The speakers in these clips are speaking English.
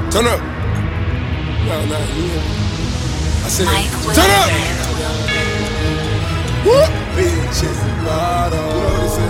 Turn up. No, I said, turn up. Whoop. Bitches bottle. You know what it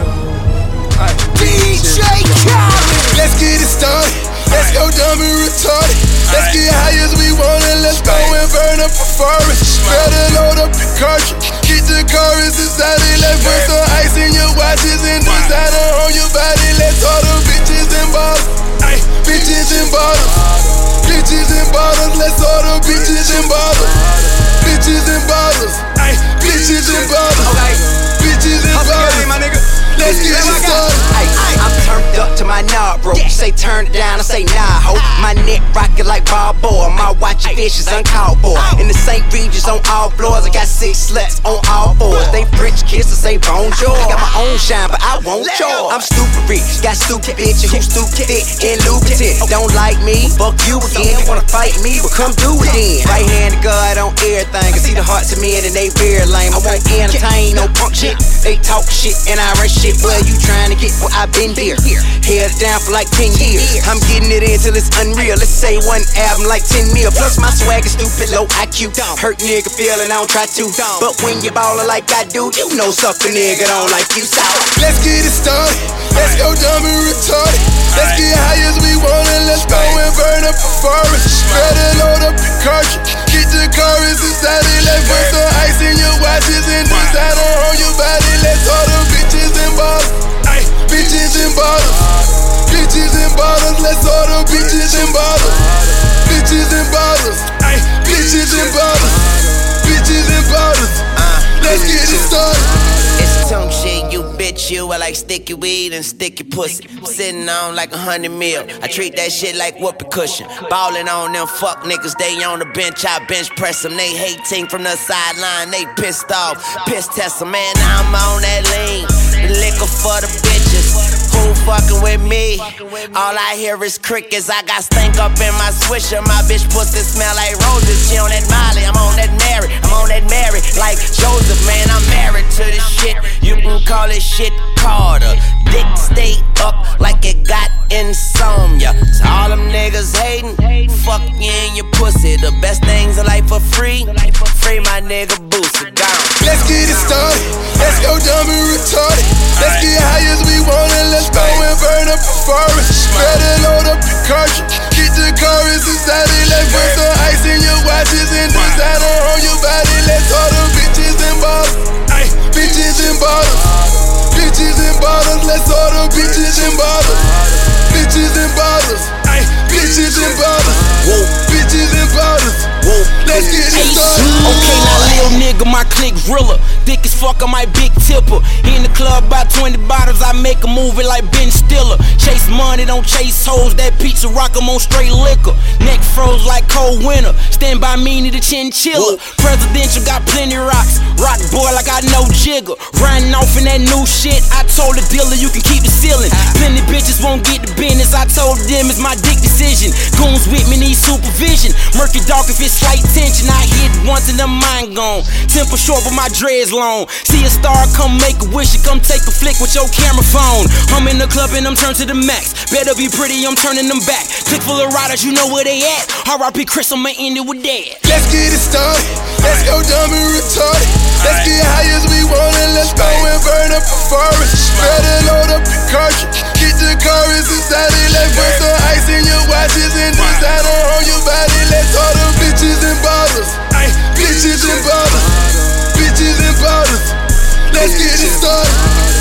says? DJ Khaled. Let's get it started. Let's go dumb and retarded. Let's get high as we want and let's go and burn up a forest. Better load up your cartridge. Get the chorus inside it. Let's put some ice in your watches and designer on your body. Let's order bitches and bottles. Bitches and bottles. Bitches and bottles. Let's order bitches and bottles. Bitches and bottles. Bitches and bottles. Bitches and bottles. My nigga. Let's get it started. I'm turned up to my knob, bro. You say turn it down, I say nah, ho. My neck rockin' like Balboa. My watch fish is uncalled for. In the St. Regis on all floors, I got 6 sluts on all fours. They French kisses, say bonjour. I got my own shine, but I won't yours. I'm stupid rich, got stupid bitches who stupid thick and lubricant. Don't like me, fuck you again. Wanna fight me, but come do it then. Right hand to God on everything. I see the hearts of men and they very lame. I won't entertain no punk shit. They talk shit and I run shit. But you trying to get what I've been here. Held down for like 10 years. I'm getting it in till it's unreal. Let's say one album like 10 mil. Plus my swag is stupid, low IQ. Hurt nigga feeling, I don't try to. But when you ballin' like I do, you know suck a nigga don't like you. So let's get it started. Let's go dumb and retarded. Let's get high as we want and let's go and burn up a forest. Better load up your cartridge. Get the chorus inside it. Let's put some ice in your watches and designer on your body. Let's order bitches and bottles. Bitches and bottles. Bitches and bottles. Let's order bitches and bottles. Bitches and bottles. Bitches and bottles. Bitches and bottles. Let's get it started. It's tone shit, you bitch, you. I like sticky weed and sticky pussy. Sitting on like 100 mil. I treat that shit like whoopee cushion. Ballin' on them fuck niggas, they on the bench. I bench press them, they hating from the sideline. They pissed off, piss test them. Man, I'm on that lean. The liquor for the bitches. Who fucking with me? All I hear is crickets. I got stank up in my swisher. My bitch pussy smell like roses. She on that Molly, I'm on that Mary. I'm on that Mary like Joseph, man. I'm married to this shit. You can call it shit Carter. Dick stay up like it got insomnia. So all them niggas hating, fuck you and your pussy. The best things in life for free. Free my nigga Boosie, gone. Let's get it started. Let's go dumb and retarded. Let's get high as we want and let's go and burn up a forest. Better load up your cartridge. Get the chorus inside it. Let's put some ice in your watches and designer on your body. Let's order bitches and bottles. Bitches and bottles. Bitches and bottles. Let's order bitches and bottles. Bitches and bottles. Bitches and bottles. Bitches and bottles. Let's get it started. Okay, now little nigga, my clique realer. Thick as fuck on my big tipper. In the club, about 20 bottles, I make a movie like Ben Stiller. Chase money, don't chase hoes. That pizza rock 'em on straight liquor. Neck froze like cold winter. Stand by me, need a chinchilla. Presidential got plenty rocks. Rock boy like I know Jigger. Riding off in that new shit. I told the dealer you can keep the ceiling. Plenty bitches won't get the business. I told them it's my dick decision. Goons with me need supervision. Murky dark if it's slight tension. I hit once and the mind gone. Temper short but my dreads long. See a star, come make a wish. Come take a flick with your camera phone. I'm in the club and I'm turned to the max. Better be pretty, I'm turning them back. Click full of riders, you know where they at. R.I.P. Chris, I'ma end it with that. Let's get it started. Let's go dumb and retarded. Let's get high as we want and let's go and burn up a forest. Better load up your cartridge. Get the chorus inside it. Let's put some ice in your watches and designer on your body. Let's order bitches and bottles. Bitches and bottles. Bitches and bottles. Let's get it started.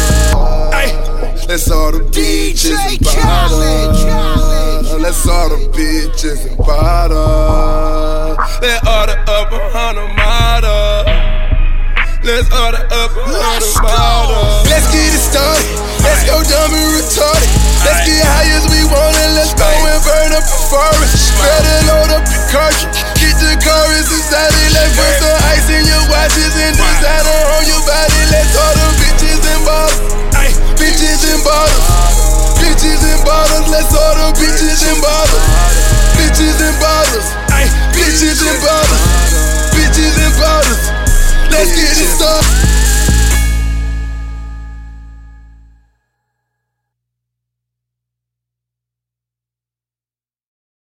Let's order bitches and bottles. Let's order bitches and bottles. Let's order up 100 models. Let's order up 100 bottles. Let's get it started. Let's go dumb and retarded. Let's get high as we want and let's go and burn up a forest. Better load up your cartridge. Get the chorus inside it. Let's put some ice in your watches and designer on your body. Let's order bitches and bottles. Bitches and bottles. Bitches and bottles. Let's order